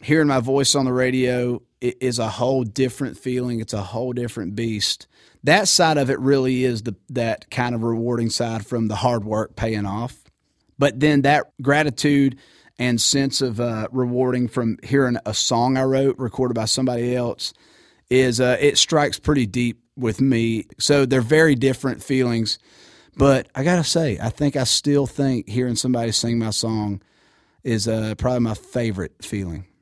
hearing my voice on the radio is a whole different feeling. It's a whole different beast. That side of it really is that kind of rewarding side from the hard work paying off. But then that gratitude and sense of rewarding from hearing a song I wrote recorded by somebody else is it strikes pretty deep with me. So they're very different feelings. But I got to say, I still think hearing somebody sing my song is probably my favorite feeling.